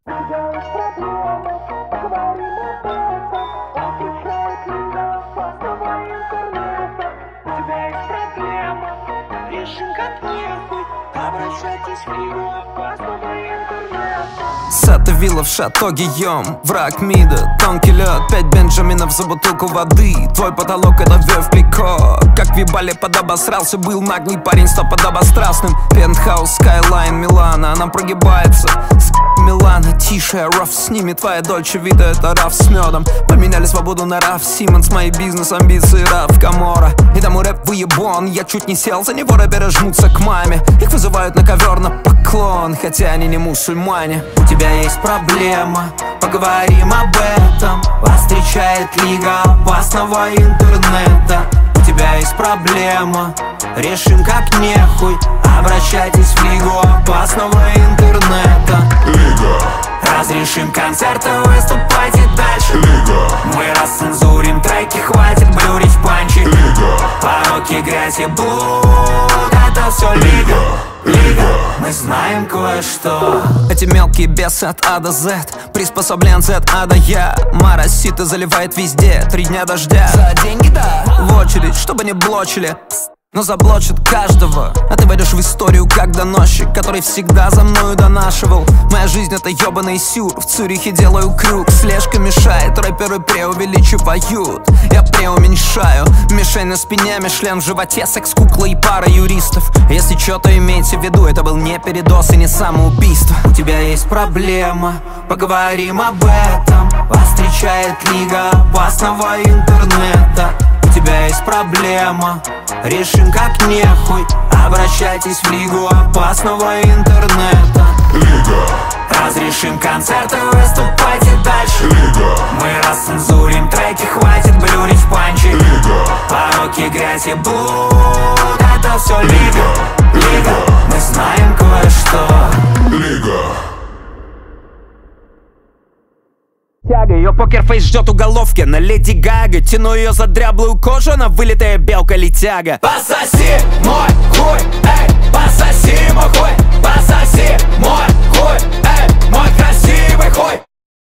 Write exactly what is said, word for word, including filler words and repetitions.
Сата вилла в шато Гийом, враг мида, тонкий лед, пять бенджаминов за бутылку воды. Твой потолок это вверх клико. Как вибали подобосрался, был наглый парень, сто подобострастным. Пентхаус, скайлайн, Милана, она прогибается. Милана, тише, раф с ними, твоя дольче вида, это раф с медом. Поменяли свободу на раф Симмонс, мои бизнес, амбиции, раф Камора. И тому рэп выебон, я чуть не сел за него, рэперы жмутся к маме. Их вызывают на ковер на поклон, хотя они не мусульмане. У тебя есть проблема, поговорим об этом. Вас встречает лига опасного интернета. У тебя есть проблема, решим как нехуй. Обращайтесь в лигу опасного интернета. Лига. Разрешим концерты, выступайте дальше. Лига. Мы расцензурим треки, хватит блюрить панчи. Лига. Пороки, грязь и блуд, это все лига. Лига, мы знаем кое-что. Эти мелкие бесы от А до З, приспособленцы от А до Я. Моросит и заливает везде, три дня дождя. За деньги, да, в очередь, чтобы не блочили, но заблочат каждого. А ты войдешь в историю как доносчик, который всегда за мною донашивал. Моя жизнь это ебаный сюр, в Цюрихе делаю круг. Слежка мешает, рэперы преувеличивают, я преуменьшаю. Мишень на спине, Мишлен в животе, секс-кукла и пара юристов. Если что-то имейте в виду, это был не передоз и не самоубийство. У тебя есть проблема, поговорим об этом. Вас встречает лига опасного интернета. У тебя есть проблема, решим как нехуй. Обращайтесь в лигу опасного интернета. Лига. Разрешим концерты, выступайте дальше. Лига. Мы расцензурим треки, хватит блюрить панчи. Лига. Пороки, грязь и блуд, это все лига. Лига, мы знаем кое-что. Лига. Ее покерфейс ждет уголовки на Леди Гага. Тяну ее за дряблую кожу, она вылитая белка-летяга. Пососи мой хуй, эй, пососи мой хуй, пососи мой